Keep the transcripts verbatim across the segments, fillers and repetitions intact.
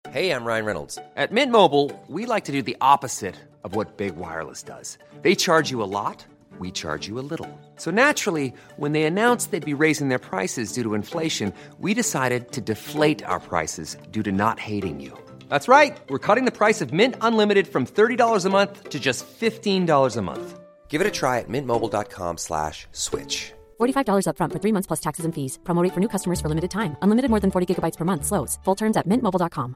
Hey, I'm Ryan Reynolds. At Mint Mobile, we like to do the opposite of what Big Wireless does. They charge you a lot, we charge you a little. So naturally, when they announced they'd be raising their prices due to inflation, we decided to deflate our prices due to not hating you. That's right. We're cutting the price of Mint Unlimited from thirty dollars a month to just fifteen dollars a month. Give it a try at mintmobile.com slash switch. forty-five dollars up front for three months plus taxes and fees. Promo rate for new customers for limited time. Unlimited more than forty gigabytes per month. Slows full terms at mint mobile dot com.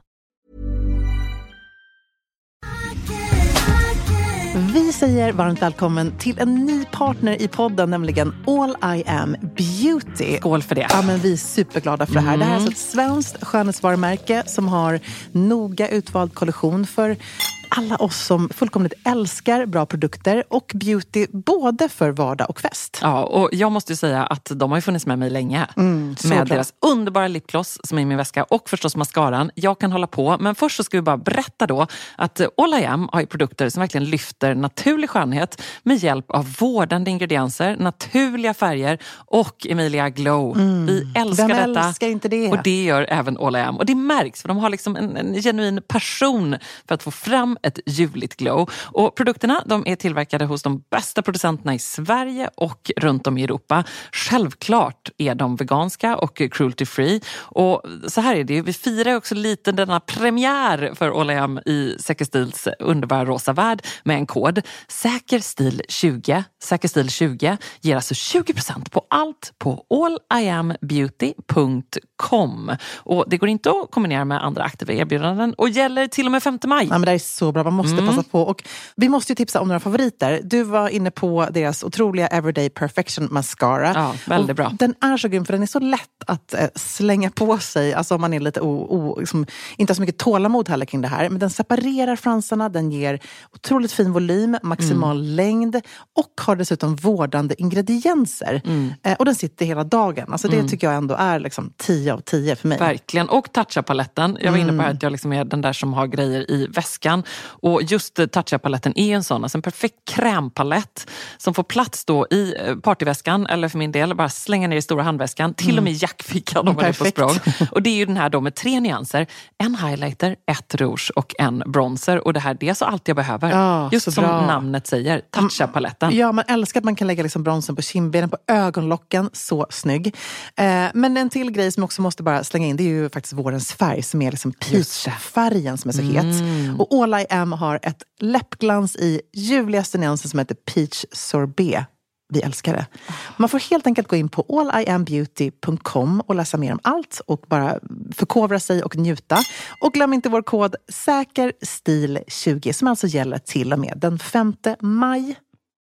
Vi säger varmt välkommen till en ny partner i podden, nämligen All I Am Beauty. Skål för det. Ja, men vi är superglada för det här. Mm. Det här är alltså ett svenskt skönhetsvarumärke som har noga utvald kollektion för alla oss som fullkomligt älskar bra produkter och beauty både för vardag och fest. Ja, och jag måste ju säga att de har ju funnits med mig länge. Mm, med bra. Deras underbara lipgloss som är i min väska och förstås mascaran. Jag kan hålla på, men först så ska vi bara berätta då att All I Am har ju produkter som verkligen lyfter naturlig skönhet med hjälp av vårdande ingredienser, naturliga färger och Emilia Glow. Mm. Vi älskar Vem detta. älskar inte det? Och det gör även All I Am. Och det märks för de har liksom en, en genuin passion för att få fram ett juligt glow. Och produkterna, de är tillverkade hos de bästa producenterna i Sverige och runt om i Europa. Självklart är de veganska och cruelty free. Och så här är det, vi firar också lite denna premiär för All I Am i Säker Stils underbara rosa värld med en kod. Säker Stil tjugo. Säker Stil tjugo ger alltså tjugo procent på allt på all i am beauty punkt com. Och det går inte att kombinera med andra aktiva erbjudanden och gäller till och med femte maj. Ja, men det är så bra, man måste mm. passa på. Och vi måste ju tipsa om några favoriter. Du var inne på deras otroliga Everyday Perfection Mascara. Ja, väldigt bra. Och den är så grym för den är så lätt att eh, slänga på sig. Alltså om man är lite o, o, liksom, inte har så mycket tålamod heller kring det här. Men den separerar fransarna, den ger otroligt fin volym, maximal mm. längd och har dessutom vårdande ingredienser. Mm. Eh, och den sitter hela dagen. Alltså det mm. tycker jag ändå är liksom tio av tio för mig. Verkligen. Och Tatcha-paletten. Jag var inne på här att jag liksom är den där som har grejer i väskan. Och just Tatcha-paletten är en sån, alltså en perfekt krämpalett som får plats då i partyväskan, eller för min del bara slänga ner i stora handväskan, till mm. och med jackfickan om man är på språng. Och det är ju den här då med tre nyanser, en highlighter, ett rouge och en bronzer. Och det här, det är så allt jag behöver. Ja, just som bra. Namnet säger, Tatcha-paletten. Ja, man älskar att man kan lägga liksom bronzen på kindbenen, på ögonlocken, så snygg. Eh, men en till grej som jag också måste bara slänga in, det är ju faktiskt vårens färg som är liksom peach-färgen som är så het. Mm. Och All I Am har ett läppglans i ljuvligaste nyansen som heter Peach Sorbet. Vi älskar det. Man får helt enkelt gå in på all i am beauty punkt com och läsa mer om allt och bara förkovra sig och njuta. Och glöm inte vår kod Säker Stil tjugo som alltså gäller till och med den femte maj.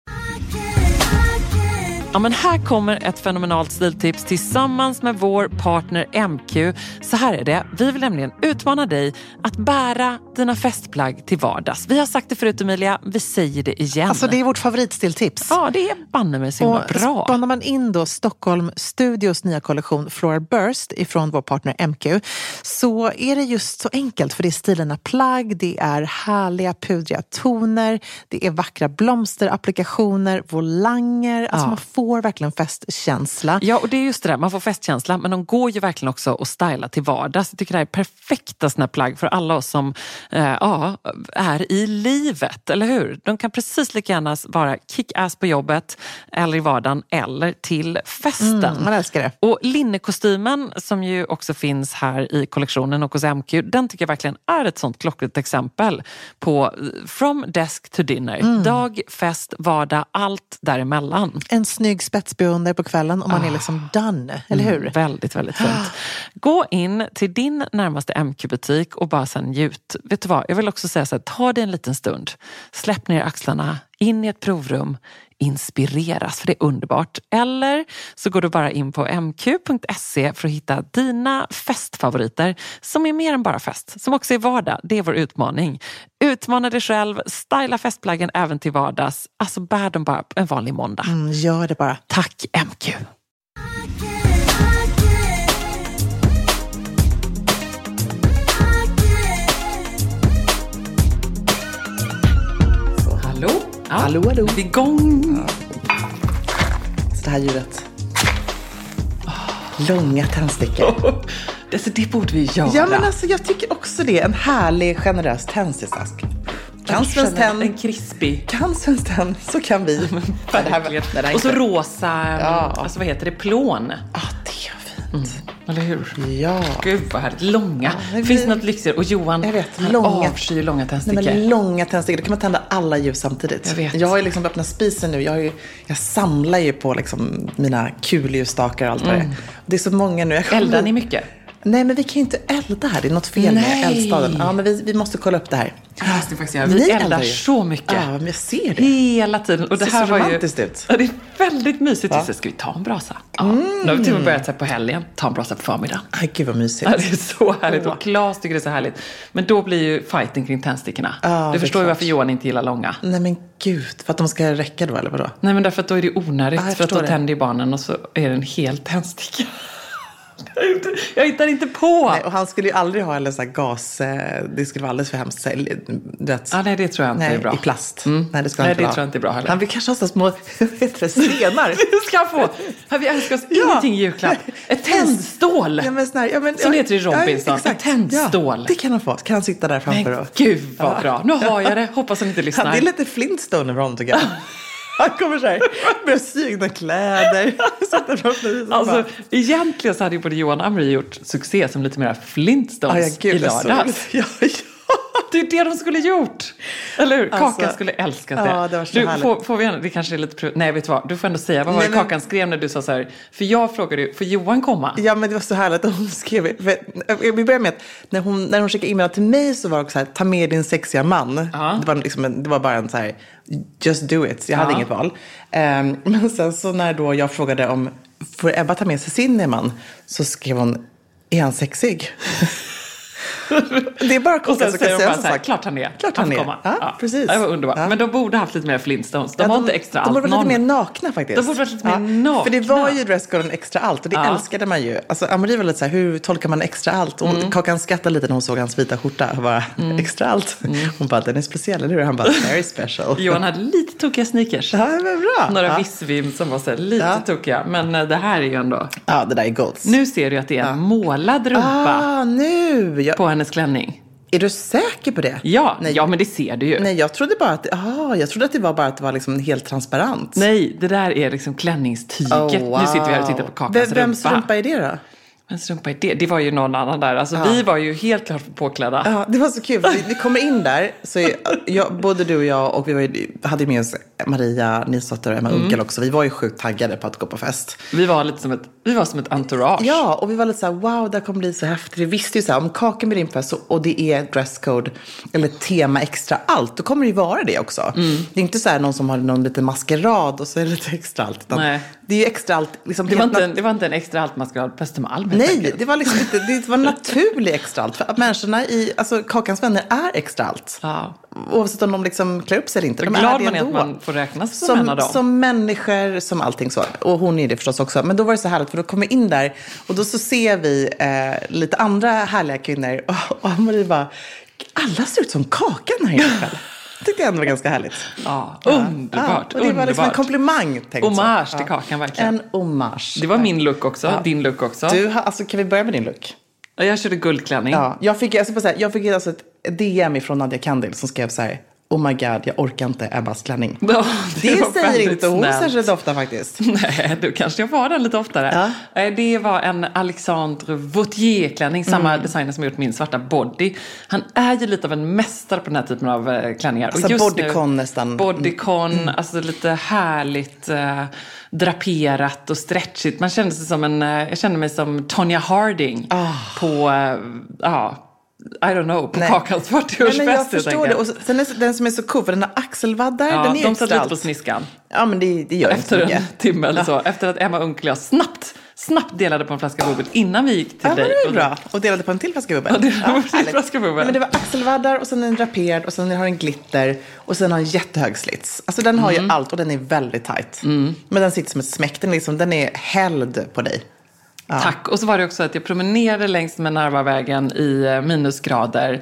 Ja, men här kommer ett fenomenalt stiltips tillsammans med vår partner M Q. Så här är det. Vi vill nämligen utmana dig att bära dina festplagg till vardags. Vi har sagt det förut, Emilia. Vi säger det igen. Alltså det är vårt favoritstiltips. Ja, det är banne mig så himla bra. Spanar man in då Stockholm Studios nya kollektion Floral Burst ifrån vår partner M Q, så är det just så enkelt. För det är stilarna plagg, det är härliga pudriga toner, det är vackra blomsterapplikationer, volanger. Alltså ja. Man får får verkligen festkänsla. Ja, och det är just det där. Man får festkänsla, men de går ju verkligen också att styla till vardags. Jag tycker det här är perfekta såna plagg för alla oss som eh, ja, är i livet, eller hur? De kan precis lika gärna vara kick-ass på jobbet eller i vardagen eller till festen. Mm, man älskar det. Och linnekostymen som ju också finns här i kollektionen och hos M Q, den tycker jag verkligen är ett sånt klockrent exempel på from desk to dinner. Mm. Dag, fest, vardag, allt däremellan. En snygg spetsbeundrar på kvällen och man oh. är liksom done, eller hur? Mm, väldigt, väldigt fint. Gå in till din närmaste M Q-butik och bara sen njut. Vet du vad, jag vill också säga så här, ta dig en liten stund. Släpp ner axlarna, in i ett provrum, inspireras, för det är underbart. Eller så går du bara in på m q punkt se för att hitta dina festfavoriter som är mer än bara fest, som också är vardag. Det är vår utmaning. Utmana dig själv, styla festplaggen även till vardags. Alltså bär dem bara en vanlig måndag. Mm, gör det bara. Tack M Q. Hallå? Ja, hallå, hallå. Vi är igång. Ja. Så det här ljudet. Oh, långa tändstickor. Alltså, det borde vi göra. Ja, men alltså, jag tycker också det. En härlig, generös tändsticksask. Kan Svenskt Tenn. En krispig. Kan Svenskt Tenn, så kan vi. Men, det här, det här och så rosa, ja. alltså vad heter det, plån. Ja, det är fint. Mm. Eller hur? Ja. Gud vad härligt. Långa. Ja, det finns något lyxigare. Och Johan, jag vet, han långa, avskyr långa tändstickor. Nej, men långa tändstickor, då kan man tända alla ljus samtidigt. Jag vet. Jag har ju liksom öppnat spisen nu. Jag, har ju, jag samlar ju på liksom mina kulljusstakar och allt vad mm. det är. Det är så många nu. Jag Eldar ni mycket? Nej, men vi kan ju inte elda här. Det är något fel Nej. med eldstaden. Ja, men vi, vi måste kolla upp det här. Det måste vi faktiskt göra. Vi eldar så mycket. Ja, men jag ser det. Hela tiden. Och det, det här ser var romantiskt ju, ut. Ja, det är väldigt mysigt. Ja. Så ska vi ta en brasa? Ja. Mm. Nu har vi till och med börjat så här på helgen. Ta en brasa på förmiddagen. Ay, gud vad mysigt. Ja, det är så härligt. Oh. Och Claes tycker det är så härligt. Men då blir ju fighten kring tändstickorna. Ja, du förstår ju klart. varför Johan inte gillar långa. Nej, men gud. För att de ska räcka då, eller vadå? Nej, men därför att då är det onödigt. Ja, för att då det. tänder ju barnen och så är det en hel tändsticka. Jag hittar inte på. Nej, och han skulle ju aldrig ha eller så här gas. Det skulle vara alldeles för hemskt. Vet. Ah, nej, det tror jag inte nej, är bra. i plast. Mm. Nej, det ska nej, han inte det ha. tror jag inte är bra heller. Han vill kanske ha så små heter det, stenar. Det ska han få. Vi önskar oss Ja. ingenting i julklapp. Ett tändstål. Ja, men sån här, ja, men, Som det heter i Robinson. Ja, exakt. Ett tändstål. Ja, det kan han få. Kan han sitta där framför Men och... gud vad bra. Nu har jag det. Hoppas han inte lyssnar. Han, det är lite Flintstone över honom, tycker jag. Han kommer så här, börjar sy egna kläder. Alltså, egentligen så hade ju både Johan och Amri gjort succé som lite mer Flintstones ah, ja, gud, i lördags. Ja, ja. Det är det de skulle gjort. Eller hur? Kakan Alltså, skulle älska det. ja, det var så du, härligt. får, får vi, det kanske är lite... Nej, vet du vad? Du får ändå säga. Vad var Nej, det men... Kakan skrev när du sa så här? För jag frågade ju, får Johan komma? Ja, men det var så härligt att hon skrev. För, vi börjar med att när hon, när hon skickade e-mail till mig så var det också så här, ta med din sexiga man. Ja. Det, var liksom en, det var bara en så här, just do it. Jag hade Ja. inget val. Um, men sen så när då jag frågade om, får Ebba ta med sig sin man? Så skrev hon, är han sexig? Det är bara Och konstigt sen att säger de säga bara så så här, sagt. klart han är. Klart han får är. komma. Ja, precis. Det var underbart. Ja. Men de borde haft lite mer Flintstones. De Ja, har inte extra de allt. borde vara Någon... lite mer nakna faktiskt. De borde vara lite mer nakna. För det var ju dresscoden extra allt. Och det Ja. älskade man ju. Alltså Amarie var lite så här, hur tolkar man extra allt? Och Mm. Kakan skrattade lite när hon såg hans vita skjorta. Och bara, extra allt. Hon bara, den är speciell, eller hur? Han bara, very special. Johan hade lite tokiga sneakers. Ja, men bra. Några ja. Visvim som var så här, lite Ja. tokiga. Men eh, det här är ju ändå... Ja, det där är goals. Nu ser du att det är en målad rumpa Ah, nu. Jag... på hennes klänning. Är du säker på det? Ja, Nej. ja, men det ser du ju. Nej, jag trodde bara att, ah, jag trodde att det var bara att det var liksom helt transparent. Nej, det där är liksom klänningstyget. Oh, wow. Nu sitter vi här och tittar på Kakans Vem, vems rumpa. rumpa är det då? Vems rumpa är det? Det var ju någon annan där. Alltså vi var ju helt klart påklädda. Ja, det var så kul. Vi, vi kommer in där, så är, jag, både du och jag, och vi var ju, hade med oss Maria Nilsdotter och Emma Mm. Unkel också. Vi var ju sjukt taggade på att gå på fest. Vi var lite som ett, vi var som ett entourage. Ja, och vi var lite så här, wow, det här kommer bli så häftigt. Vi visste ju så här, om Kakan blir din fest och det är dresscode eller tema extra allt, då kommer det ju vara det också. Mm. Det är inte så här någon som har någon liten maskerad och så är det lite extra allt. Utan Nej. det är ju extra allt. Liksom, Det var, helt inte, nat- det var inte en extra allt man skulle ha på Östermalm. helt Nej, enkelt. det var liksom inte, det var naturligt extra allt. För att människorna i, alltså Kakans vänner är extra allt. Ja. Oavsett om de liksom klär upp sig eller inte. De Glad är det man är att ändå. man får räknas som, en av dem. Som människor, som allting så. Och hon är det förstås också. Men då var det så härligt, för då kommer vi in där och då så ser vi eh, lite andra härliga kvinnor. Och, och Marie bara, alla ser ut som Kakan här ikväll. Det tyckte jag ändå var ganska härligt. Ja, underbart. Ja, och det var liksom en underbart. komplimang. tänkt så. Hommage till Ja. Kakan, verkligen. En hommage. Det var min look också, Ja. din look också. Du, har- alltså, kan vi börja med din look? Jag körde guldklänning. Ja, jag fick, alltså, på så här, jag fick alltså ett D M ifrån Nadia Kandil som skrev så här: oh my god, jag orkar inte Ebbas klänning. Ja, det var säger väldigt inte hon snällt. särskilt ofta faktiskt. Nej, då kanske jag var den lite oftare. Ja. Eh, Det var en Alexandre Vautier-klänning, samma Mm. designer som gjort min svarta body. Han är ju lite av en mästare på den här typen av eh, klänningar. Alltså bodycon nästan. Bodycon, Mm. alltså lite härligt eh, draperat och stretchigt. Man kände sig som en, eh, jag kände mig som Tonya Harding Ah. på, eh, ja... I don't know, på Nej. Kakans fyrtioårsfest. Nej, men jag helt förstår enkelt. det. Och sen är den som är så cool, för den har axelvaddar, Ja, den är de extra satt lite allt. på sniskan. Ja, men det, det gör Efter inte en mycket. timme eller så. Efter att Emma Unkel och jag snabbt, snabbt delade på en flaska bubbel innan vi gick till Ja, men dig. det är Och- bra. Och delade på en till flaska bubbel. Ja, delade på en till härligt. flaska bubbel. Ja, men det var axelvaddar och sen en draperad och sen har den glitter och sen har den jättehög slits. Alltså den har Mm. ju allt och den är väldigt tight. Men den sitter som ett smäck. Den, liksom, den är hälld på dig. Tack. Och så var det också att jag promenerade längs med Narvavägen i eh, minusgrader.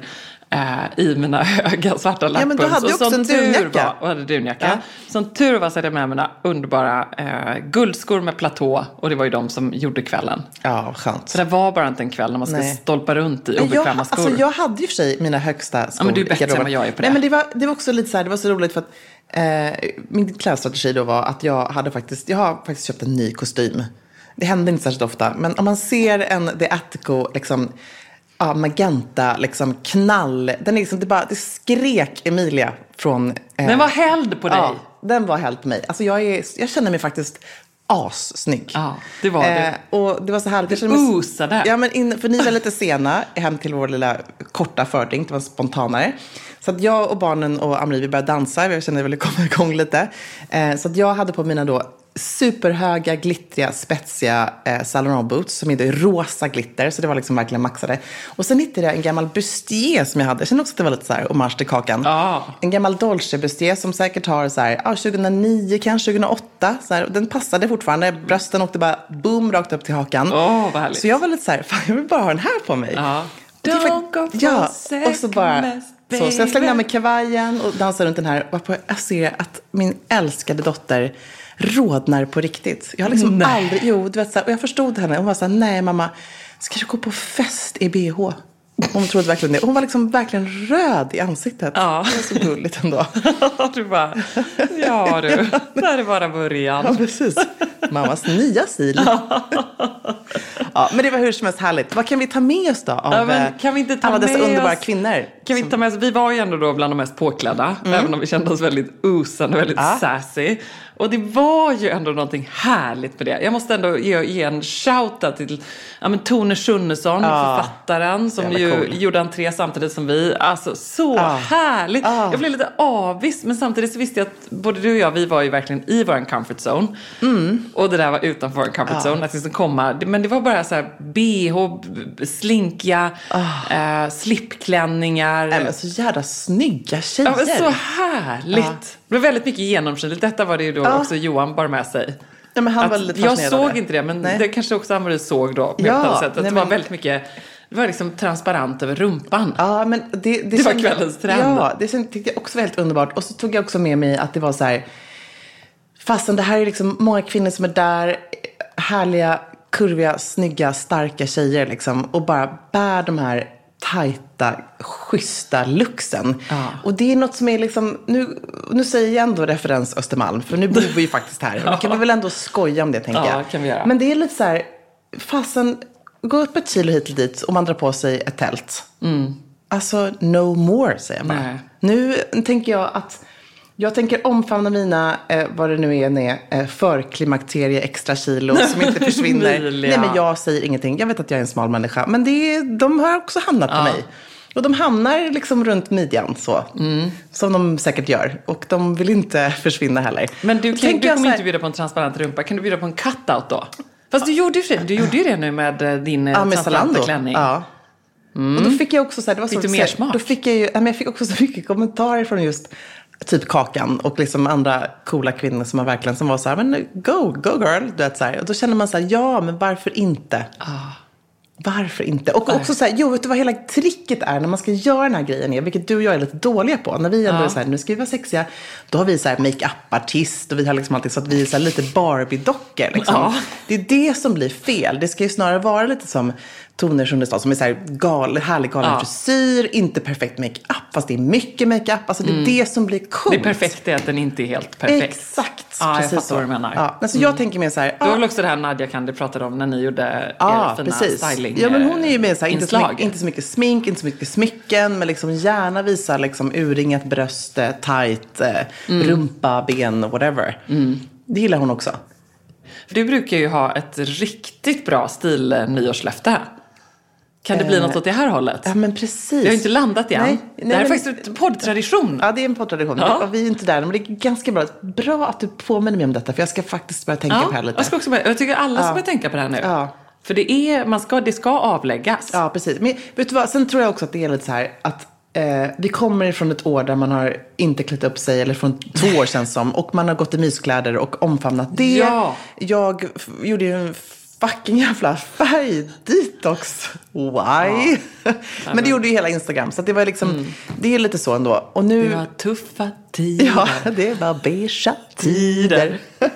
eh, i mina höga svarta lackpumps. Ja, men du hade och också en dunjacka. Var, och hade dunjacka. Ja. Som tur var så hade jag med mina underbara eh, guldskor med platå. Och det var ju de som gjorde kvällen. Ja, skönt. Så det var bara inte en kväll när man ska Nej. stolpa runt i obekväma jag, skor. alltså, jag hade ju för sig mina högsta skor. Ja, men du är bättre än vad jag är på det. Nej, men det var, det var också lite så här, det var så roligt för att eh, min klädstrategi då var att jag hade faktiskt, jag har faktiskt köpt en ny kostym. Det händer inte särskilt ofta, men om man ser en The Attico liksom, ja, magenta, liksom knall, den är liksom, det bara, det skrek Emilia från... Eh, den var hälld på dig. Ja, den var hälld på mig. Alltså jag, är, jag känner mig faktiskt assnygg. Ja, det var det. Eh, och det var så härligt. Det jag mig, osade. Ja, men in, för ni var lite sena hem till vår lilla korta fördrink. Det var spontanare. Så att jag och barnen och Amri, vi började dansa. Jag kände att jag ville komma igång lite. Eh, så att jag hade på mina då superhöga, glittriga, spetsiga eh, Saint Laurent boots som är rosa glitter, så det var liksom verkligen maxade. Och sen hittade jag en gammal bustier som jag hade. Jag kände också att det var lite så här hommage till kakan. Ah. En gammal Dolce bustier som säkert har så här, ah, tjugohundraniio, kanske tjugohundraåtta. Så här, den passade fortfarande. Brösten åkte bara boom rakt upp till hakan. Åh, vad härligt. Så jag var lite så här, fan jag vill bara ha den här på mig. Ja. Don't go for ja, och så bara... Så, så jag slängde med kavajen och dansade runt den här. Varpå jag ser att min älskade dotter rodnar på riktigt. Jag har liksom nej. aldrig... Jo, du vet så här, och jag förstod henne. Hon var så här, nej mamma, ska du gå på fest i B H? Hon trodde verkligen det. Hon var liksom verkligen röd i ansiktet. Ja. Det var så gulligt ändå. Du bara, ja du, det här är bara början. Ja, precis. Mammas nya stil. Ja, men det var hur som helst härligt. Vad kan vi ta med oss då av ja, men kan vi inte ta alla dessa med underbara oss, kvinnor? Kan vi inte ta med oss, vi var ju ändå då bland de mest påklädda, mm. även om vi kände oss väldigt osande, väldigt ja. sassy. Och det var ju ändå någonting härligt med det. Jag måste ändå ge, ge en shoutout till ja, men Tone Schunnesson, ja. författaren, som ju cool. gjorde entré samtidigt som vi. Alltså, så ja. härligt. Ja. Jag blev lite avis, men samtidigt så visste jag att både du och jag, vi var ju verkligen i vår comfort zone. Mm. Och det där var utanför vår comfort ja. zone. Att liksom komma, men det var bara så här B H, slinkiga, oh. eh, slipklänningar. Nej, men så jävla snygga tjejer. Ja, men så härligt. Ja. Det var väldigt mycket genomskinligt. Detta var det ju då ja. också Johan bar med sig. Ja, men han att var lite jag såg inte det, men nej. det kanske också Amarie såg då. På ja, sätt. Att nej, det var men... väldigt mycket... Det var liksom transparent över rumpan. Ja, men det, det, det var kvällens trend. Ja, det tyckte jag också var helt underbart. Och så tog jag också med mig att det var så här... Fastän det här är liksom många kvinnor som är där. Härliga, kurviga, snygga, starka tjejer liksom. Och bara bär de här tajta, schyssta luxen. Ja. Och det är något som är liksom... Nu, nu säger jag ändå referens Östermalm. För nu bor vi ju faktiskt här. Ja. Nu kan vi väl ändå skoja om det, tänker ja, jag. Kan vi göra. Men det är lite så här... Fastän... Gå upp ett kilo hit och dit och man drar på sig ett tält. Mm. Alltså, no more, säger jag bara. Nej. Nu tänker jag att... Jag tänker omfamna mina, eh, vad det nu är, är eh, förklimakterie extra kilo som inte försvinner. Nej, men jag säger ingenting. Jag vet att jag är en smal människa. Men det är, de har också hamnat ja. på mig. Och de hamnar liksom runt midjan så. Mm. Som de säkert gör. Och de vill inte försvinna heller. Men du, kan, du kommer här... inte bjuda på en transparent rumpa. Kan du bjuda på en cutout då? Fast du gjorde ju du gjorde ju det nu med din ja, transparenta klänning. Ja. Mm. Och då fick jag också så här, det var fick så, du mer smak? Då fick jag ju, jag fick också så mycket kommentarer från just typ Kakan och liksom andra coola kvinnor som var verkligen som var så här, men go, go girl, du vet så här. Och då känner man så här, ja, men varför inte? Ah. Varför inte? Och också så här, jo, vet du vad hela tricket är när man ska göra den här grejen är, vilket du och jag är lite dåliga på. När vi ändå ja. är så här, nu ska vi vara sexiga, då har vi så här make-up-artist och vi har liksom alltid så att vi är så här lite Barbie-dockor liksom. Ja. Det är det som blir fel. Det ska ju snarare vara lite som Tone Schunnesson som är så här gal, härlig galen ja. frisyr, inte perfekt make-up, fast det är mycket make-up. Alltså det är mm. det som blir coolt. Det är perfekt är att den inte är helt perfekt. Exakt, ja, precis jag så. Vad du menar. Ja. Men så jag mm. tänker mer så här. Du har väl också det här Nadia Kandi pratade om när ni gjorde ja, er fina precis. styling. Ja, men hon är ju med så här, inte, så mycket, inslag. inte så mycket smink, inte så mycket smycken, men liksom gärna visa liksom urringat bröst, tight, mm. rumpa, ben, whatever. Mm. Det gillar hon också. För du brukar ju ha ett riktigt bra stil nyårslöfte här. Kan det bli eh, något åt det här hållet? Ja, men precis. Vi har ju inte landat igen. Nej, nej, det här är men, faktiskt en poddtradition. Ja, det är en poddtradition. Ja. Vi är inte där, men det är ganska bra. Bra att du påminner mig om detta, för jag ska faktiskt börja tänka ja, på det här lite. Jag, ska också börja, jag tycker alla ja. ska börja tänka på det här nu. Ja. För det, är, man ska, det ska avläggas. Ja, precis. Men vet du vad, sen tror jag också att det är lite så här att eh, vi kommer ifrån ett år där man har inte klätt upp sig, eller från två år sedan som, och man har gått i myskläder och omfamnat det. Ja. Jag f- gjorde ju en fucking jävla färgdetox. Why? Ja. Men det gjorde ju hela Instagram. Så det var liksom, mm. det är lite så ändå. Och nu, det var tuffa tider. Ja, det var beige tider.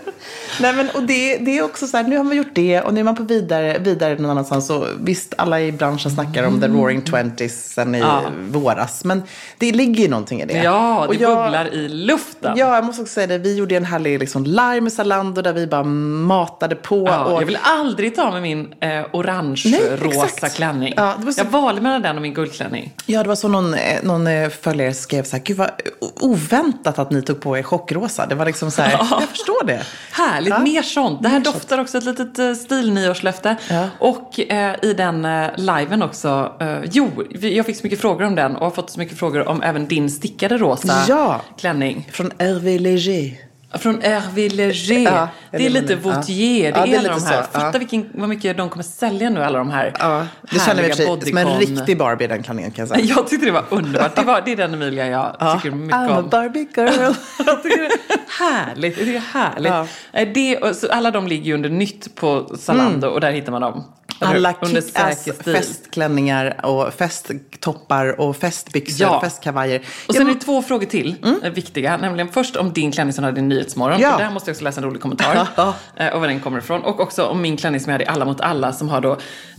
Nej, men, och det, det är också så här, nu har man gjort det och nu är man på vidare, vidare någon annanstans. Så visst, alla i branschen snackar om mm. the roaring twenties sen i ja. våras. Men det ligger ju någonting i det. Ja, det och jag, bubblar i luften. Ja, jag måste också säga det. Vi gjorde en härlig liksom, live med Zalando där vi bara matade på. Ja, och... Jag vill aldrig ta med min eh, orange-rosa klänning. Ja, det var så... Jag valde mellan den och min guldklänning. Ja, det var så någon, någon följare skrev så här, gud vad oväntat att ni tog på er chockrosa. Det var liksom så här, ja. jag förstår det. Härligt, ja. mer sånt. Det här mer doftar sånt. Också ett litet uh, stilnyårslöfte. Ja. Och uh, i den uh, liven också, uh, jo, jag fick så mycket frågor om den och har fått så mycket frågor om även din stickade rosa ja. klänning. Från Hervé Léger. Från Hervé Léger. Ja, det är lite Vautier. Ja. Det, ja, är det är alla de här. Så, Fatta ja. vilken, vad mycket de kommer sälja nu, alla de här. Ja, det känner vi sig som en riktig Barbie, den klänningen kan jag säga. Jag tyckte det var underbart. Det, var, det är den Emilia jag ja. tycker mycket I'm om. I'm a Barbie girl. Jag tycker det är härligt. Det är härligt. Ja. Det, så alla de ligger ju under nytt på Zalando mm. och där hittar man dem. Alla kick-ass festklänningar och festtoppar och festbyxor, ja. festkavajer. Och sen är det två frågor till, mm. viktiga. Nämligen först om din klänning som hade i Nyhetsmorgon. Ja. Och där måste jag också läsa en rolig kommentar. Ja. Och var den kommer ifrån. Och också om min klänning som jag hade i Alla mot alla. Som har då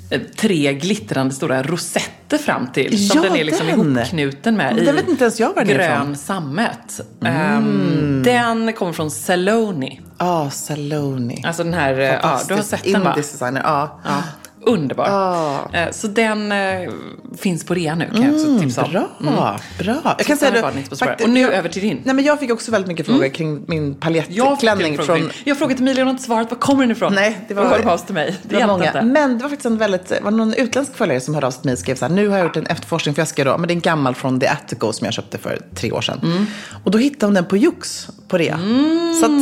tre glittrande stora rosetter fram till. Som ja, den är liksom den. ihopknuten med den i vet inte ens jag var grön sammet. Mm. Um, den kommer från Saloni. Ja, oh, Saloni. Alltså den här, ja, du har sett den, va? Indisk designer, ja. ja. Underbar. Oh. Så den eh, finns på rea nu, kan jag också tipsa om. Bra, mm. bra. Jag kan säga det, faktiskt, och nu över till din. Nej, men jag fick också väldigt mycket frågor mm. kring min paljettklänning. Jag, från... jag frågade Emilia och hon har inte svarat. Var kommer den ifrån? Nej, det var, var till mig. Det, det var många. Inte. Men det var faktiskt en väldigt, var någon utländsk följare som hörde av sig till mig och skrev så här, nu har jag gjort en efterforskning för jag ska då, men det är en gammal från The Attico som jag köpte för tre år sedan. Mm. Och då hittade hon den på Jux på rea. Mm. Så att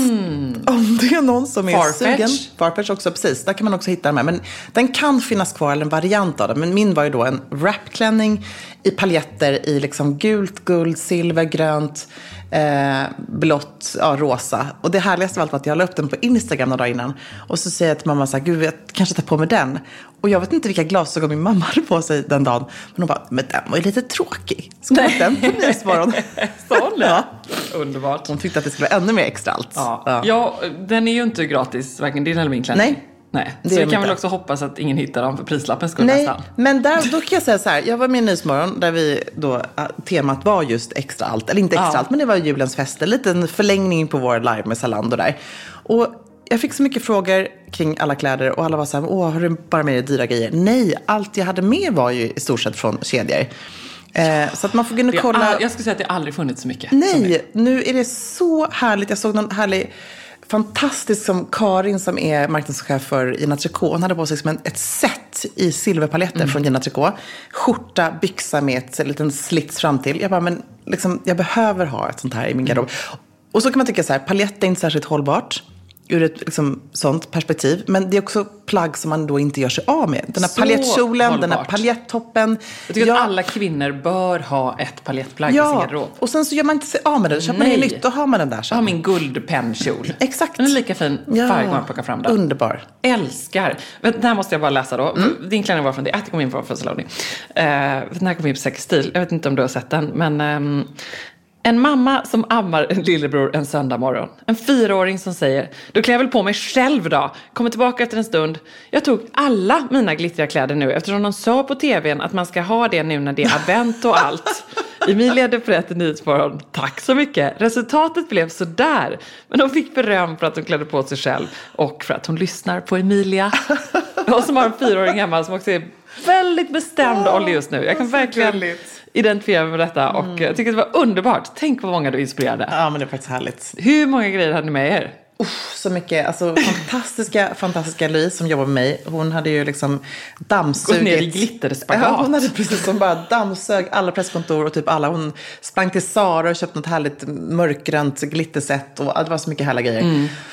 om det är någon som är Farfetch. sugen, Farfetch också, precis, där kan man också hitta den här. Men den kan finnas kvar, eller en variant av den. Men min var ju då en wrapklänning i paljetter i liksom gult, guld, silver, grönt, eh, blått, ja, rosa. Och det härligaste av allt var att jag la upp den på Instagram några dagar innan. Och så säger jag till mamma så här, gud, jag kanske tar på mig den. Och jag vet inte vilka glasögon min mamma hade på sig den dagen. Men hon bara, men den var ju lite tråkig. Ska man den på Nyhetsmorgon? Sån, ja. Underbart. Hon tyckte att det skulle vara ännu mer extra allt. Ja, ja. ja den är ju inte gratis, varken din eller min klänning. Nej. Nej, så vi kan väl också hoppas att ingen hittar dem för prislappen skulle Nej, nästan. Men där, då kan jag säga så här, jag var med i Nyhetsmorgon där vi då, temat var just extra allt, eller inte extra ja. allt, men det var julens fester, lite en förlängning på vår live med Zalando där. Och jag fick så mycket frågor kring alla kläder och alla var så här, åh, har du bara med dig dyra grejer? Nej, allt jag hade med var ju i stort sett från kedjor. Eh, så att man får gå in och kolla. All, jag skulle säga att det aldrig funnits så mycket. Nej, nu är det så härligt. Jag såg någon härlig, fantastisk som Karin som är marknadschef för Gina Tricot. Hon hade på sig som en, ett set i silverpaletter mm. från Gina Tricot. Skjorta, byxa med ett, en liten slits fram till. Jag bara, men liksom, jag behöver ha ett sånt här i min garderob. Mm. Och så kan man tycka så här, palett är inte särskilt hållbart ur ett liksom, sånt perspektiv. Men det är också plagg som man då inte gör sig av med. Den här paljettkjolen, den här paljettoppen. Jag tycker ja. att alla kvinnor bör ha ett paljettplagg ja. i sin garderob. Och sen så gör man inte sig av med det. Då köper man en nytt och har man den där sen. Jag har min guldpennkjol. Exakt. Den är lika fin ja. varje gång jag plockar fram den. Underbar. Älskar. Den här måste jag bara läsa då. Mm. Din klänning var från det. Att kom in från Saloni. Uh, den här kom in på Sextil. Jag vet inte om du har sett den. Men... Um, en mamma som ammar en lillebror en söndag morgon. En fyraåring som säger, då klär jag väl på mig själv då. Kommer tillbaka efter en stund. Jag tog alla mina glittriga kläder nu eftersom de sa på tvn att man ska ha det nu när det är advent och allt. Emilia hade berättat i Nyhetsmorgon. Tack så mycket. Resultatet blev så där. Men de fick beröm för att de klädde på sig själv och för att hon lyssnar på Emilia. Och som har en fyraåring hemma som också är väldigt bestämd ålder just nu. Jag kan verkligen identifiera mig med detta och mm. jag tycker det var underbart. Tänk vad många du inspirerade. Ja, men det är faktiskt härligt. Hur många grejer hade ni med er? Uff, så mycket. Alltså fantastiska, fantastiska Louise som jobbar med mig. Hon hade ju liksom dammsugit. Gått ner i glitterspagat. Ja, hon hade precis som bara dammsög alla presskontor och typ alla. Hon sprang till Zara och köpte något härligt mörkgrönt glitterset och det var så mycket härliga grejer. Mm.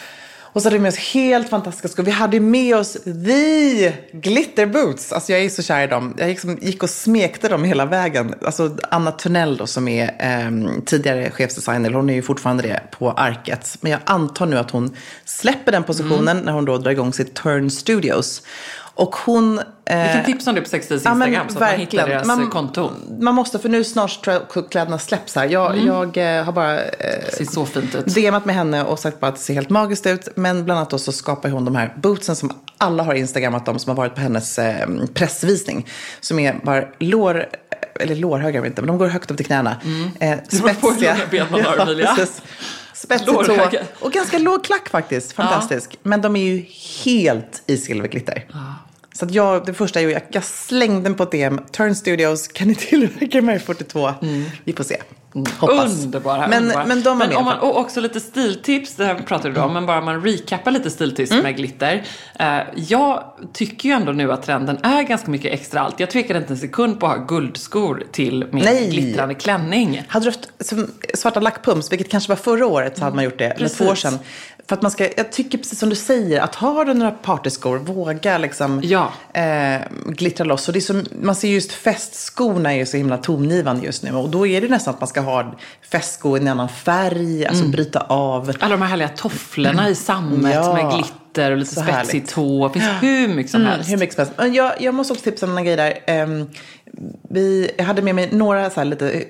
Och så hade vi med oss helt fantastiska skor. Vi hade med oss the glitter boots. Alltså jag är så kär i dem. Jag gick, gick och smekte dem hela vägen. Alltså Anna Törnell då, som är eh, tidigare chefsdesigner. Hon är ju fortfarande det på Arket. Men jag antar nu att hon släpper den positionen mm. när hon då drar igång sitt Turn Studios. Och hon... Eh, Vilken tips om det på Sextils Instagram ja, så att man hittar deras man, konto. Man måste, för nu snart tror jag kläderna släpps här. Jag, mm. jag eh, har bara eh, ser så fint ut. D M:at med henne och sagt bara att det ser helt magiskt ut. Men bland annat då så skapar hon de här bootsen som alla har Instagrammat om, som har varit på hennes eh, pressvisning. Som är bara lår... Eller lårhögar, inte, men de går högt upp till knäna. Mm. Eh, spetsiga. Ja, spetsig tå. Och ganska låg klack faktiskt. Fantastisk. Ja. Men de är ju helt i silverglitter. Ja. Så att jag, det första jag, jag slängde den på ett D M. Turn Studios, kan ni tillverka mig fyrtiotvå? Mm. Vi får se. Mm. Hoppas. Underbara, men, underbara. Men, de men om man, och också lite stiltips, det här pratar du om, mm. men bara man recappar lite stiltips mm. med glitter. Uh, jag tycker ju ändå nu att trenden är ganska mycket extra allt. Jag tvekade inte en sekund på att ha guldskor till min Nej. glittrande klänning. Hade du haft som svarta lackpumps, vilket kanske var förra året, så hade man gjort det, eller två år sedan. För att man ska, jag tycker precis som du säger, att har du några partyskor, våga liksom ja. eh, glittra loss. Och det är så, man ser just festskorna är ju så himla tongivande just nu. Och då är det nästan att man ska ha festskor i en annan färg, alltså mm. bryta av. Alla de här härliga tofflorna mm. i sammet ja. med glitter och lite så spetsig tå. Det finns ja. hur mycket som mm, helst. Hur mycket som helst. Men jag, jag måste också tipsa om en grej där. Um, vi, jag hade med mig några så här lite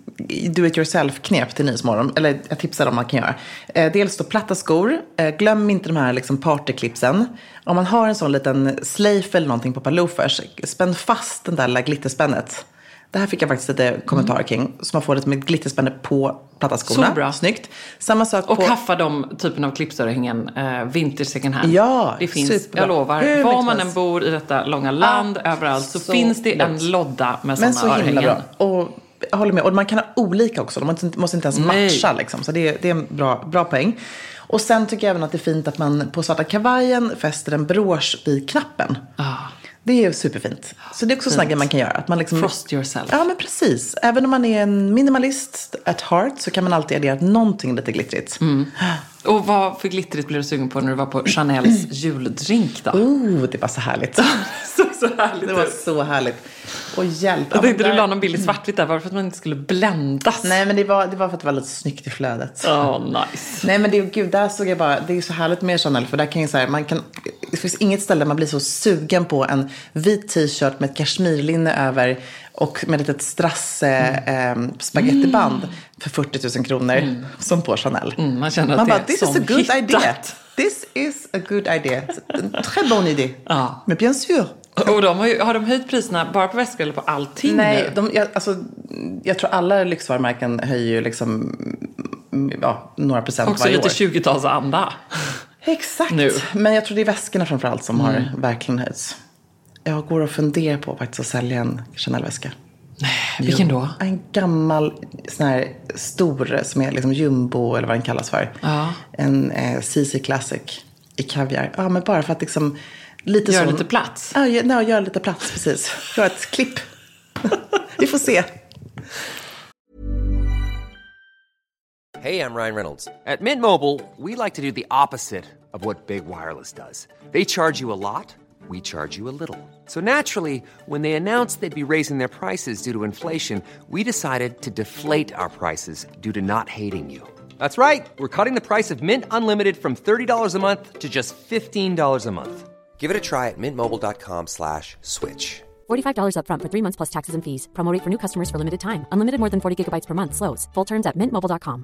do-it-yourself-knep till Nyhetsmorgon. Eller jag tipsar om man kan göra. Eh, dels då platta skor. Eh, glöm inte de här liksom partyklipsen. Om man har en sån liten slave eller någonting på paloofers, spänn fast den där lilla glitterspännet. Det här fick jag faktiskt lite kommentarer kring. Så man får det med glitterspänne på platta skorna. Så bra. Snyggt. Samma sak och på... kaffa de typen av klippsörhängen eh, vintage second hand. Ja, det finns, superbra. jag lovar. Hur var man än bor i detta långa land, ah, överallt, så, så finns det en lätt. lodda med sådana örhängen. Men så himla bra. Och jag håller med. Och man kan ha olika också. De måste, måste inte ens matcha. Liksom. Så det, det är en bra, bra poäng. Och sen tycker jag även att det är fint att man på svarta kavajen fäster en brosch vid knappen. Ah. Det är ju superfint. Så det är också sådana man kan göra. Att man liksom... Frost yourself. Ja, men precis. Även om man är en minimalist at heart så kan man alltid addera någonting lite glittrigt. Mm. Och vad för glittrigt blev du sugen på när du var på Chanels juldrink då? Oh, det var så härligt. så, så härligt. Det var så härligt. Och hjälp. Jag tänkte där... du la någon bild i svartvitt där. Varför att man inte skulle bländas? Nej, men det var, det var för att det var lite snyggt i flödet. Åh, oh, nice. Nej, men det, gud, där såg jag bara... Det är så härligt med Chanel. För där kan jag säga, man kan... Det finns inget ställe där man blir så sugen på en vit t-shirt med ett kashmirlinne över och med ett litet strasse mm. eh, spagettiband mm. för fyrtio tusen kronor mm. som på Chanel. Mm, man känner att man det bara, är this is a good hittat. idea. This is a good idea. Très bonne idé. Ja. Men bien sûr. Och de har, ju, har de höjt priserna bara på väskor eller på allting? Nej, de, jag, alltså, jag tror alla lyxvarumärken höjer ju liksom ja, några procent också varje år. Också lite tjugotalsanda. Exakt, nu. Men jag tror det är väskorna framförallt som mm. har verkligen höjts. Jag går och funderar på faktiskt att sälja en Chanel-väska. Nej, vilken då? En gammal sån här stor som är liksom jumbo eller vad den kallas för. Ja. En eh, C C Classic i kaviar. Ja, men bara för att liksom lite gör sån... lite plats. Ja, gör, nej, gör lite plats precis. Gör ett klipp. Vi får se. Hey, I'm Ryan Reynolds. At Mint Mobile, we like to do the opposite of what Big Wireless does. They charge you a lot, we charge you a little. So naturally, when they announced they'd be raising their prices due to inflation, we decided to deflate our prices due to not hating you. That's right. We're cutting the price of Mint Unlimited from thirty dollars a month to just fifteen dollars a month. Give it a try at mintmobile.com slash switch. forty-five dollars up front for three months plus taxes and fees. Promo rate for new customers for limited time. Unlimited more than forty gigabytes per month. Slows full terms at mint mobile dot com.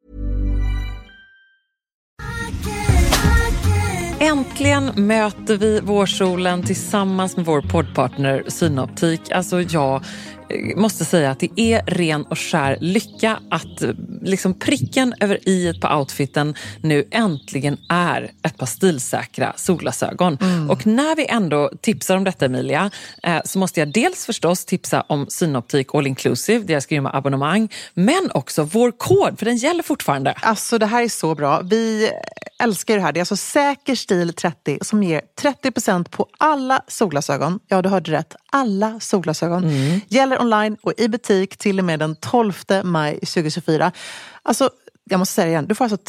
Äntligen möter vi vårsolen tillsammans med vår poddpartner Synoptik. Alltså jag måste säga att det är ren och skär lycka att liksom pricken över iet på outfiten nu äntligen är ett par stilsäkra solglasögon. Mm. Och när vi ändå tipsar om detta, Emilia, eh, så måste jag dels förstås tipsa om Synoptik All Inclusive, deras grymma abonnemang, men också vår kod, för den gäller fortfarande. Alltså det här är så bra. Vi älskar det här. Det är alltså Säker stil trettio som ger trettio procent på alla solglasögon. Ja, du hörde rätt. Alla solglasögon. Mm. Gäller online och i butik till och med den tolfte maj tjugohundratjugofyra. Alltså, jag måste säga det igen. Du får alltså trettio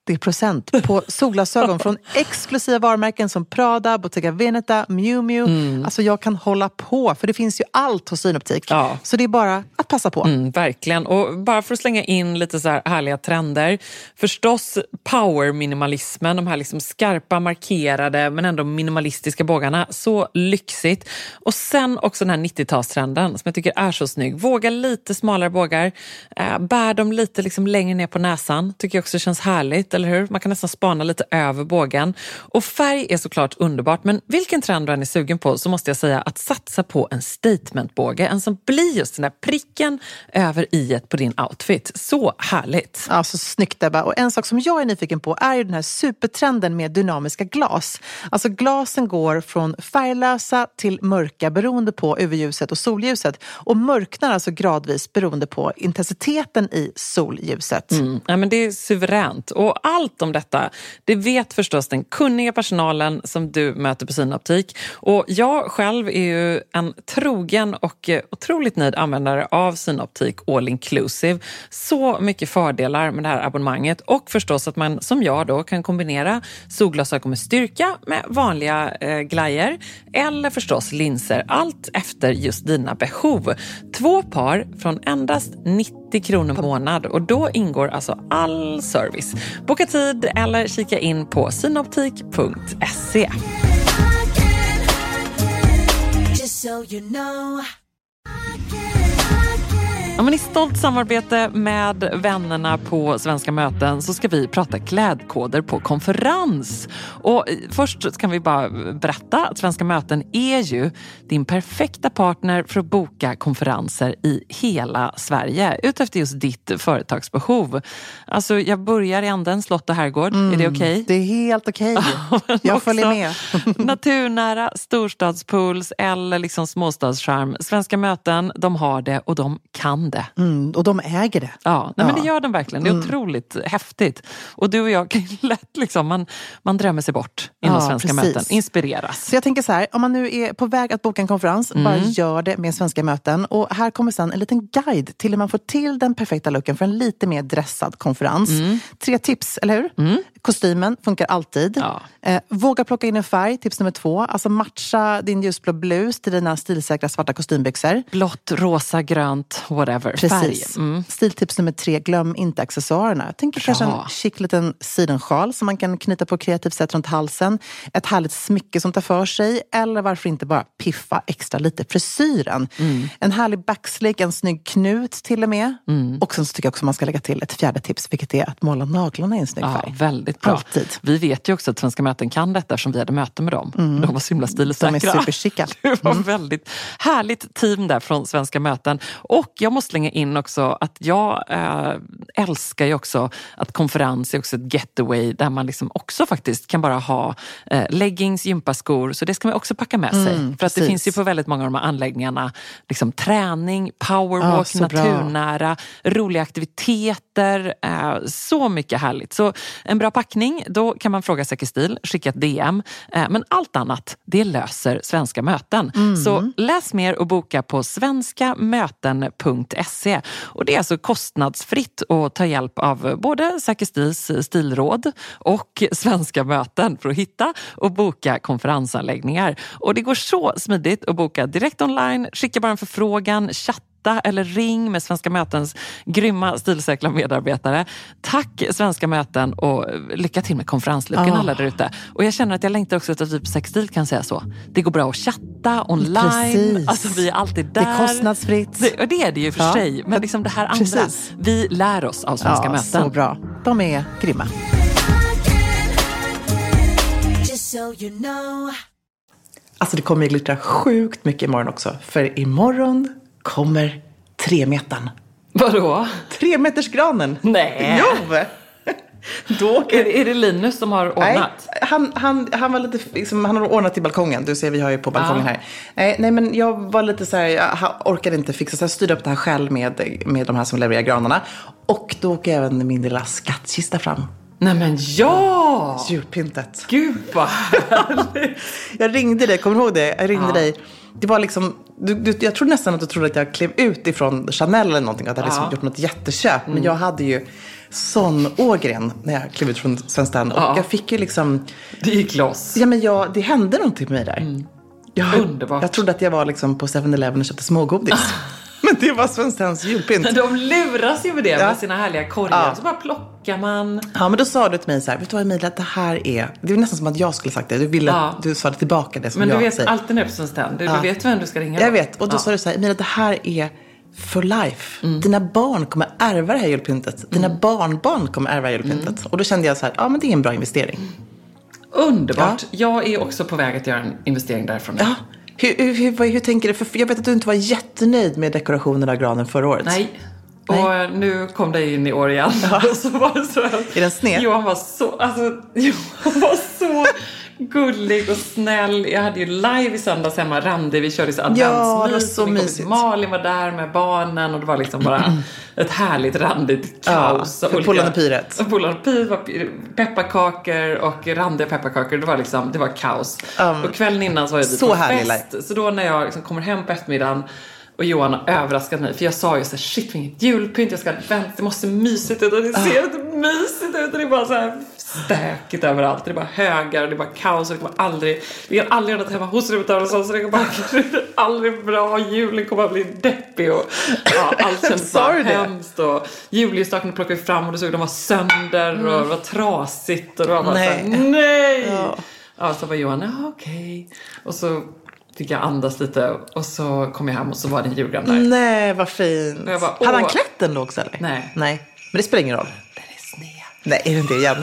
åttio procent på solglasögon från exklusiva varumärken som Prada, Bottega Veneta, Miu Miu. Mm. Alltså jag kan hålla på, för det finns ju allt hos Synoptik. Ja. Så det är bara att passa på. Mm, verkligen. Och bara för att slänga in lite så här härliga trender. Förstås power-minimalismen, de här liksom skarpa, markerade men ändå minimalistiska bågarna. Så lyxigt. Och sen också den här nittiotalstrenden som jag tycker är så snygg. Våga lite smalare bågar. Äh, bär dem lite liksom längre ner på näsan. Tycker jag också känns härligt, eller hur? Man kan nästan spana lite över bågen. Och färg är såklart underbart. Men vilken trend du än är sugen på så måste jag säga att satsa på en statementbåge. En som blir just den där pricken över i-et på din outfit. Så härligt. Ja, så snyggt Ebba. Och en sak som jag är nyfiken på är ju den här supertrenden med dynamiska glas. Alltså glasen går från färglösa till mörka beroende på U V-ljuset och solljuset. Och mörknar alltså gradvis beroende på intensiteten i solljuset. Mm. Ja, men det är suveränt. Och allt om detta, det vet förstås den kunniga personalen som du möter på Synoptik. Och jag själv är ju en trogen och otroligt nöjd användare av Synoptik All Inclusive. Så mycket fördelar med det här abonnemanget. Och förstås att man som jag då kan kombinera solglasögon med styrka med vanliga eh, glajer. Eller förstås linser. Allt efter just dina behov. Två par från endast nittio kronor per månad. Och då ingår alltså all service. Boka tid eller kika in på synoptik punkt se. Ja, men i stolt samarbete med vännerna på Svenska möten så ska vi prata klädkoder på konferens. Och först kan vi bara berätta att Svenska möten är ju din perfekta partner för att boka konferenser i hela Sverige utefter just ditt företagsbehov. Alltså jag börjar i änden slott och herrgård. Mm, är det okej? Okay? Det är helt okej. Okay. Jag följer med. Naturnära, storstadspools eller liksom småstadscharm. Svenska möten, de har det och de kan det. Mm, och de äger det. Ja, nej, ja. Men det gör de verkligen. Det är mm. otroligt häftigt. Och du och jag kan lätt liksom, man, man drömmer sig bort inom ja, Svenska precis. möten. Inspireras. Så jag tänker så här, om man nu är på väg att boka en konferens, mm. bara gör det med Svenska möten. Och här kommer sedan en liten guide till hur man får till den perfekta looken för en lite mer dressad konferens. Mm. Tre tips, eller hur? Mm. Kostymen funkar alltid. Ja. Eh, våga plocka in en färg, tips nummer två. Alltså matcha din ljusblå blus till dina stilsäkra svarta kostymbyxor. Blått, rosa, grönt, whatever. Precis. Mm. Stiltips nummer tre, glöm inte accessoarerna. Jag tänker Bra. kanske en chic liten sidensjal som man kan knyta på kreativt sätt runt halsen. Ett härligt smycke som tar för sig. Eller varför inte bara piffa extra lite frisyren. Mm. En härlig backslick, en snygg knut till och med. Mm. Och sen så tycker jag också man ska lägga till ett fjärde tips, vilket är att måla naglarna i en snygg färg. Ja, väldigt bra. Alltid. Vi vet ju också att Svenska möten kan detta som vi hade möte med dem. Mm. De var så himla stilsäkra. De är superchicka. Det var mm. väldigt härligt team där från Svenska möten. Och jag måste slänga in också att jag äh, älskar ju också att konferens är också ett getaway där man liksom också faktiskt kan bara ha äh, leggings, gympaskor, så det ska man också packa med sig. Mm, för precis. att det finns ju på väldigt många av de här anläggningarna liksom träning, powerwalk, ja, naturnära, roliga aktiviteter, äh, så mycket härligt. Så en bra packning, då kan man fråga Säker stil, skicka ett D M. Äh, men allt annat, det löser Svenska möten. Mm. Så läs mer och boka på svenska möten punkt se. Och det är alltså kostnadsfritt att ta hjälp av både Säker stils stilråd och Svenska möten för att hitta och boka konferensanläggningar. Och det går så smidigt att boka direkt online, skicka bara en förfrågan, chatta eller ring med Svenska mötens grymma stilsäkra medarbetare. Tack Svenska möten och lycka till med konferenslucken oh. alla där ute. Och jag känner att jag längtar också att typ Säker stil kan säga så. Det går bra att chatta online. Precis. Alltså vi är alltid där. Det är kostnadsfritt. Det, och det är det ju för ja. sig. Men liksom det här andra, Precis. vi lär oss av Svenska ja, möten. Så bra. De är grymma. Alltså det kommer ju glittra sjukt mycket imorgon också. För imorgon kommer tremetern. Vadå? Tremetersgranen. Nej. Jo! Då åker... är, är det Linus som har ordnat? Nej, han, han, han var lite liksom, han har ordnat till balkongen. Du ser, vi har ju på balkongen ja. här. Nej, nej, men jag var lite så här, jag orkade inte fixa så jag styrde upp det här själv med, med de här som levererar granarna. Och då åker även min lilla skattkista fram. Nej men ja! Julpyntet. Gud vad härligt. Jag ringde dig, kommer du ihåg det? Jag ringde ja. dig det var liksom, du, du, jag tror nästan att du trodde att jag klev ut ifrån Chanel eller någonting. Att jag hade liksom gjort något jätteköp. Mm. Men jag hade ju sån ågren när jag klev ut från Svenskt Tenn. Och ja. jag fick ju liksom... Det gick loss. Ja, men jag, det hände någonting med mig där. Mm. Jag, Underbart. Jag trodde att jag var liksom på seven eleven och köpte smågodis. Men det var Svenskt Tenns julpynt. De luras ju med det ja. med sina härliga korgar. Ja. Så bara plockar man. Ja, men då sa du till mig så här, vet du vad Emilia, att det här är... Det är nästan som att jag skulle sagt det. Du ville, ja. du sa det tillbaka det som men jag säger. Men säger. du vet alltid när du är på Svenskt Tenn. Du, ja. du vet vem du ska ringa. Jag då. vet. Och då ja. sa du så här, Emilia, det här är for life. Mm. Dina barn kommer ärva det här julpyntet. Dina mm. barnbarn kommer ärva julpyntet. Mm. Och då kände jag så här, ja men det är en bra investering. Underbart. Ja. Jag är också på väg att göra en investering därifrån. Ja. Hur, hur, hur, hur tänker du? För jag vet att du inte var jättenöjd med dekorationen av granen förra året. Nej. Nej. Och nu kom det in i år igen. Ja. Och så var det så. Är den sned? Johan var så, alltså, Johan var så gullig och snäll. Jag hade ju live i söndags hemma, Randi. Vi körde så adventsmys. Ja, det var så mysigt. Malin var där med barnen och det var liksom bara ett härligt randigt kaos. Ja, för Polan och Pyret. Polan och Pyret var pepparkakor och randiga pepparkakor. Det var liksom, det var kaos. Um, och kvällen innan så var jag så på härlig fest. life. Så då när jag liksom kommer hem på eftermiddagen och Johan har överraskat mig. För jag sa ju så här, shit, inget julpynt. Jag ska vänta, det måste se mysigt ut. Och det ser inte uh. mysigt ut. Och det är bara så här stökigt överallt. Det är bara högar och det är bara kaos. Och det kommer aldrig, vi har aldrig något hemma hos Rutavlan. Så det kommer bara, det är aldrig bra. Julen kommer att bli deppig. Och ja, allt känns så hemskt. Och julljusstaken plockade vi fram och det såg de var sönder. Mm. Och det var trasigt. Och det var bara nej. Så här, nej! Ja. Ja, så var Johan, ja okej. Okay. Och så... fick jag andas lite och så kom jag hem och så var det en julgran där. Nej, vad fint. Bara, hade han klätt den då också eller? Nej. Nej, men det spelar ingen roll. Den är sned. Nej, är det inte igen?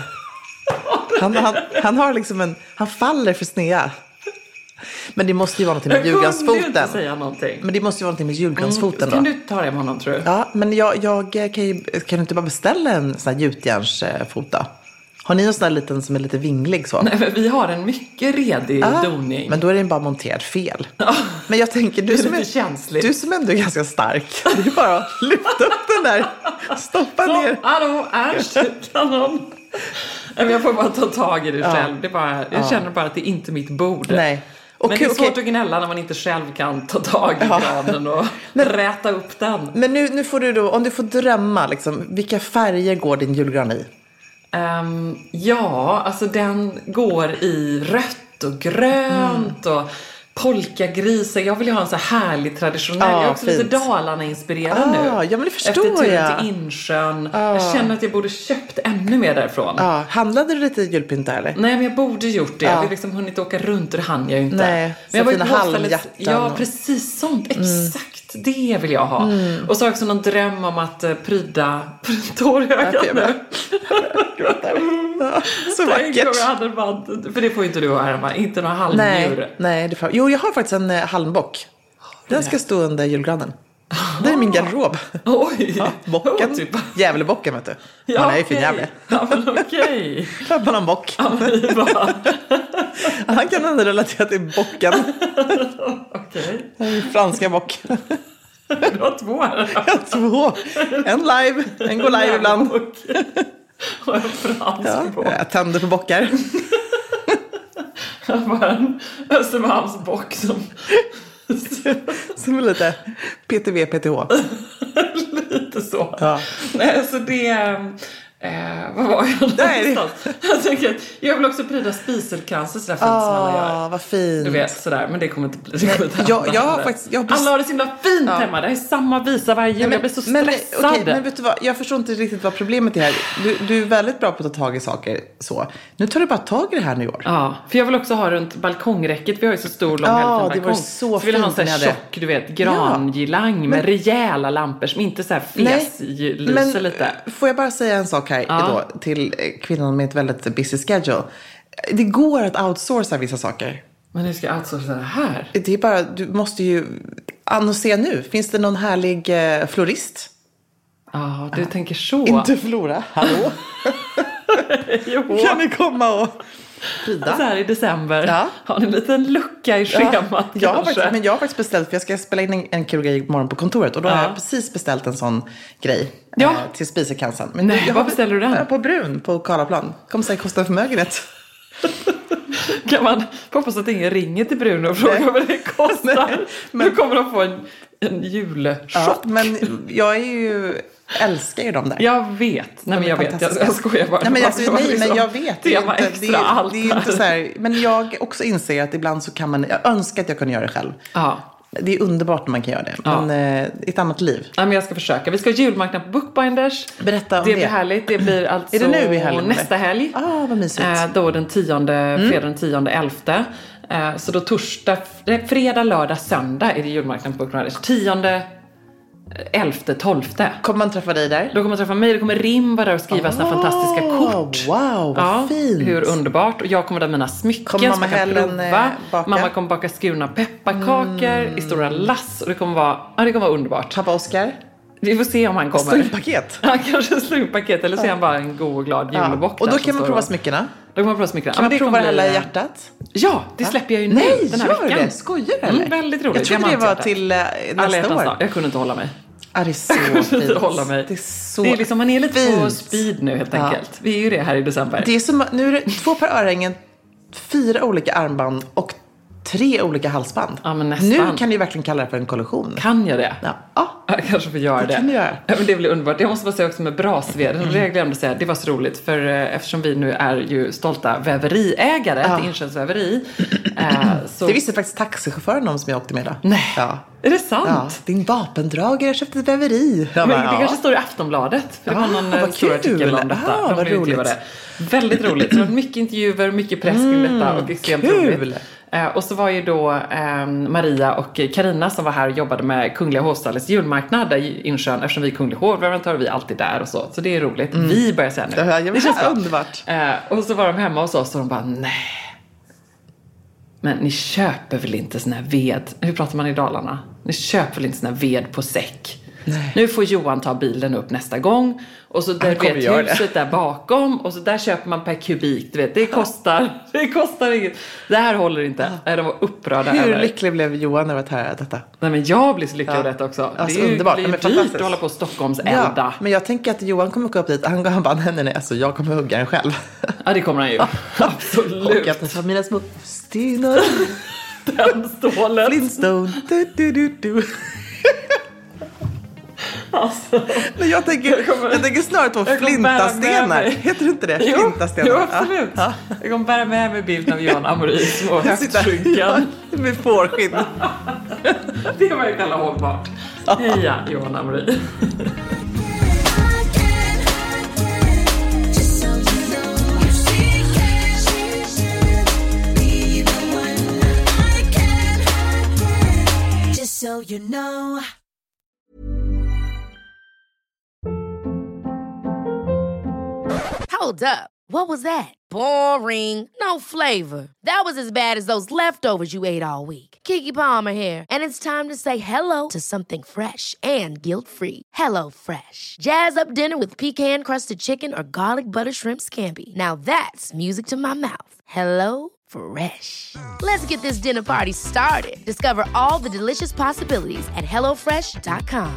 Han, han, han har liksom en, han faller för snea. Men det måste ju vara någonting med julgransfoten. Jag kunde inte säga någonting. Men det måste ju vara någonting med julgransfoten mm, då. Kan du ta det med honom tror du? Ja, men jag, jag kan ju, kan du inte bara beställa en sån här gjutjärnsfota? Har ni någon sån här liten som är lite vinglig så? Nej, men vi har en mycket redig ah, doning. Men då är den bara monterad fel. Ja. Men jag tänker, du som, är, du som ändå är ganska stark. Det är bara att lyfta upp den där. Stoppa så, ner. Hallå, Ernst, kan någon? Jag får bara ta tag i det ja. själv. Det är bara, jag ja. känner bara att det är inte mitt bord. Nej. Och men det är svårt okay. att gnälla när man inte själv kan ta tag i granen och men, räta upp den. Men nu, nu får du då, om du får drömma, liksom, vilka färger går din julgran i? Um, ja, alltså den går i rött och grönt mm. och polkagrisar. Jag vill ju ha en så härlig traditionell. Ah, jag är också fint. Lite Dalarna-inspirerad ah, nu. Ja, men det förstår efter turen jag. till Insjön. Ah. Jag känner att jag borde köpt ännu mer därifrån. Ah. Handlade du lite julpynt där eller? Nej, men jag borde gjort det. Ah. Jag hade liksom hunnit åka runt och det hann jag ju inte. Nej, men jag var fina halmhjärtan. Ja, precis sånt. Exakt. Mm. Det vill jag ha. Mm. Och så har jag också någon dröm om att uh, pryda tårögat nu. Ja, så vackert. Jag hade bara, för det får ju inte du ha hemma. Inte några halmdjur. Nej, nej det får, jo, jag har faktiskt en eh, halmbock. Den ska stå under julgranen. Det är min garderob. Oj. Ja, bocken. Oh, typ. Jävlebocken, vet du. Ja, han är ju fin jävle. Ja, men okej. Okay. Klart man har en bock. Ja, men bara... Han kan ändå relatera till bocken. Okej. Okay. Franska bock. Du har två här. Jag har två. En live. En går live ibland. Och en fransk ja, bock. Jag tänder på bockar. Jag bara en Östermalmsbock som... som är lite P T V, P T H. Lite så. Ja. Nej, så det... Eh, vad var jag Nej. Jag tänker att jag vill också pryda spiselkranser sådär fint oh, som alla gör. Vad fint. Du vet sådär, men det kommer inte bli. Det kommer inte jag, jag har faktiskt, jag har alla har det så himla fint ja. hemma. Det är samma visa varje jul. Jag blir så stressad. Men, okay, men vet du vad, jag förstår inte riktigt vad problemet är här. Du, du är väldigt bra på att ta tag i saker så. Nu tar du bara tag i det här nu i år. Ja, för jag vill också ha runt balkongräcket. Vi har ju så stor lång ja, balkong. Det var så, så vill ha en sån här tjock, du vet, grangilang ja. med rejäla lampor som inte så här feslyser lite. Får jag bara säga en sak här ja. då, till kvinnan med ett väldigt busy schedule. Det går att outsourca vissa saker. Men hur ska jag outsourca det här? Det är bara, du måste ju annonsera nu. Finns det någon härlig eh, florist? Ja, du ah, tänker så. Inte Flora, hallå? Kan ni komma och Frida? Så här i december. Ja. Har ni en liten lucka i schemat ja, jag har faktiskt, men jag har faktiskt beställt, för jag ska spela in en, en kul grej imorgon på kontoret. Och då ja. har jag precis beställt en sån grej ja. eh, till spisekansen. Men Nej, jag var beställer du den? På Brun, på Karlaplan. Kommer säkert kosta en förmögenhet. Kan man hoppas att ingen ringer till Bruno och frågar vad det kostar? Nej, men nu kommer de få en, en julshop. Ja, men jag är ju... älskar ju dem där. Jag vet. Nej, men jag vet. Jag, jag skojar bara. Nej, men, alltså, nej, men jag vet. Det är inte, extra det, allt det är inte så här, men jag också inser att ibland så kan man... Jag önskar att jag kunde göra det själv. Ja. Det är underbart när man kan göra det. Men ja. Ett annat liv. Ja, men jag ska försöka. Vi ska ha julmarknad på Bookbinders. Berätta om det. Det blir härligt. Det blir alltså är det nu i helgen, nästa helg. Ah, vad mysigt. Eh, då den tionde, mm. fredag den tionde, elfte. Eh, så då torsdag, fredag, lördag, söndag är det julmarknad på Bookbinders. Tionde... elfte, tolfte. Kommer man träffa dig där? Då kommer man träffa mig. Då kommer Rim vara där och skriva oh, såna fantastiska kort. Wow, vad ja, fint. Hur underbart. Och jag kommer där med mina smycken. Kommer mamma Helen baka? Mamma kommer baka skurna pepparkakor mm. i stora lass. Och det kommer vara, ja, det kommer vara underbart. Pappa Oskar? Vi får se om han kommer. Slumpaket? Han kanske slumpaket. Eller så är han bara en god och glad julbock. Ja. Och då kan man prova smyckena? Då kan man prova smyckena. Kan man ja, prova det hela i hjärtat? Ja, det släpper jag ju nu. Nej, den här gör veckan. Det? Skojar du eller? Mm, väldigt roligt. Jag trodde det var till uh, nästa år. Jag kunde inte hålla mig. Ja, det är så fint. Hålla mig. Det är så det är liksom, man är lite fint. På speed nu helt enkelt. Ja. Vi är ju det här i december. Det är som, nu är det två par örhängen, fyra olika armband och tre olika halsband. Ja, men nästan. Nu kan du verkligen kalla det för en kollektion. Kan jag det? Ja. ja. Jag kanske får göra det. Det kan du göra. Ja, men det blir underbart. Jag måste bara säga också med brasveden. Mm. Det jag glömde säga, det var så roligt. För eh, eftersom vi nu är ju stolta väveriägare ja. till Inköpsväveri. eh, så... Det visste faktiskt taxichauffören om som jag åkte med då. Nej. Ja. Är det sant? Ja. Din vapendragare köpte ett väveri. Men, bara, det ja. kanske står i Aftonbladet. För det var någon ah, stor artikel om detta. Ah, De vad roligt. Det. Väldigt roligt. Så det var mycket intervjuer, mycket press kring mm, detta. Och extremt kul. roligt. Eh, och så var ju då eh, Maria och Karina som var här och jobbade med Kungliga Hovstallets julmarknad i Insjön. Eftersom vi är Kungliga Hovleverantörer, vi är alltid där och så. Så det är roligt. Mm. Vi börjar säga nu. Ja, jag det känns bra. Underbart. Eh, och så var de hemma hos oss och de bara, nej. Men ni köper väl inte sån här ved? Hur pratar man i Dalarna? Ni köper väl inte sån här ved på säck? Nej. Nu får Johan ta bilen upp nästa gång. Och så där vet huset där bakom. Och så där köper man per kubik. Du vet, det kostar, det kostar inget. Det här håller inte. Nej, de var upprörda. Hur över. lycklig blev Johan när vi hörde detta? Nej, men jag blir så lycklig av ja. detta också. Alltså, det är ju, underbart. det är ju men dyrt att hålla på Stockholms elda. Ja, men jag tänker att Johan kommer gå upp dit. Han, han bara, nej, nej, nej. Alltså, jag kommer hugga den själv. Ja, det kommer han ju. Absolut. Och att ta mina små stenar. Den stålen. Flintstone. Du, du, du, du. Alltså. Men jag tänker, jag, kommer, jag tänker snarare på flintastenar. Heter det inte det? Jo, flintastenar. Jo, absolut. Ja. Jag kommer bära med mig bilden av Johan Amori små höftskynkan. Med fårskinn. Det var jag kalla hållbart. Heja Johan Amori. So you know. Hold up. What was that? Boring. No flavor. That was as bad as those leftovers you ate all week. Keke Palmer here, and it's time to say hello to something fresh and guilt-free. Hello Fresh. Jazz up dinner with pecan-crusted chicken or garlic butter shrimp scampi. Now that's music to my mouth. Hello Fresh. Let's get this dinner party started. Discover all the delicious possibilities at hello fresh dot com.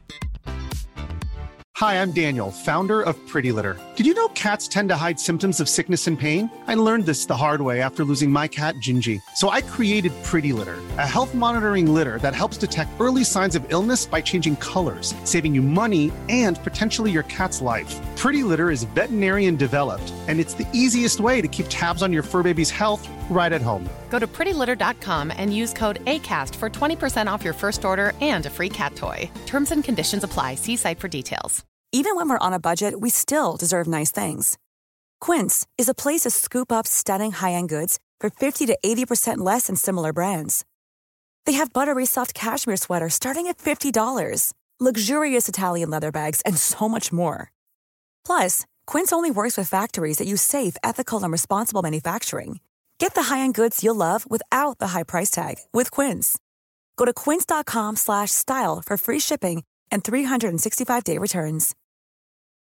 Hi, I'm Daniel, founder of Pretty Litter. Did you know cats tend to hide symptoms of sickness and pain? I learned this the hard way after losing my cat, Gingy. So I created Pretty Litter, a health monitoring litter that helps detect early signs of illness by changing colors, saving you money and potentially your cat's life. Pretty Litter is veterinarian developed, and it's the easiest way to keep tabs on your fur baby's health right at home. Go to pretty litter dot com and use code ACAST for twenty percent off your first order and a free cat toy. Terms and conditions apply. See site for details. Even when we're on a budget, we still deserve nice things. Quince is a place to scoop up stunning high-end goods for fifty to eighty percent less than similar brands. They have buttery soft cashmere sweaters starting at fifty dollars, luxurious Italian leather bags, and so much more. Plus, Quince only works with factories that use safe, ethical, and responsible manufacturing. Get the high-end goods you'll love without the high price tag with Quince. Go to quince dot com slash style for free shipping and three hundred sixty-five day returns.